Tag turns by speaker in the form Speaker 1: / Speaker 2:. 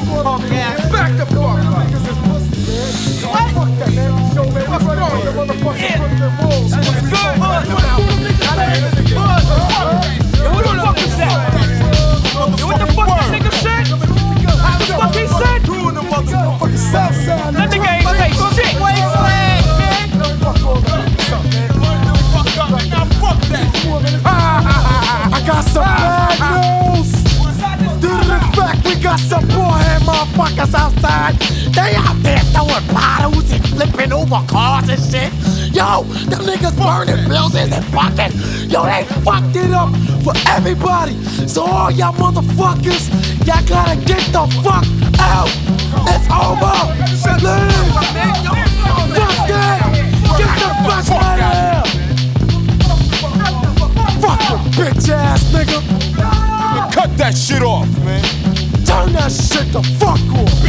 Speaker 1: Punk ass.
Speaker 2: Back the fuck up.
Speaker 1: What?
Speaker 2: Fuck that, man. Yo, man, what's wrong? The motherfuckers put the rules.
Speaker 1: Yo, what the fuck is that? Yo, what the fuck that nigga said? What the fuck he said? That nigga ain't say shit. Wasteland, man.
Speaker 2: I got some bad news. Due to the fact we got some boy-head motherfuckers outside. They out there throwing bottles and flipping over cars and shit. Yo, them niggas burning buildings and fucking. Yo, they fucked it up for everybody. So all y'all motherfuckers, y'all gotta get the fuck out. It's over. Leave. Fuck that. Get the fuck out of here. Fuck you, bitch ass nigga.
Speaker 3: Cut that shit off, man.
Speaker 2: Turn that shit the fuck off.